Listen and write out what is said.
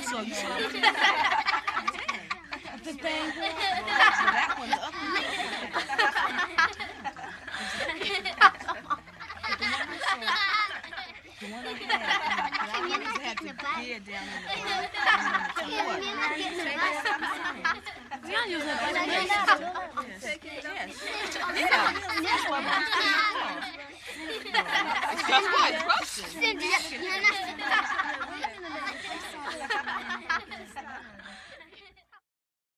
saw you saw the penguin. That one's up. The one I had the beard down in the we don't use that by That's why it's roasted.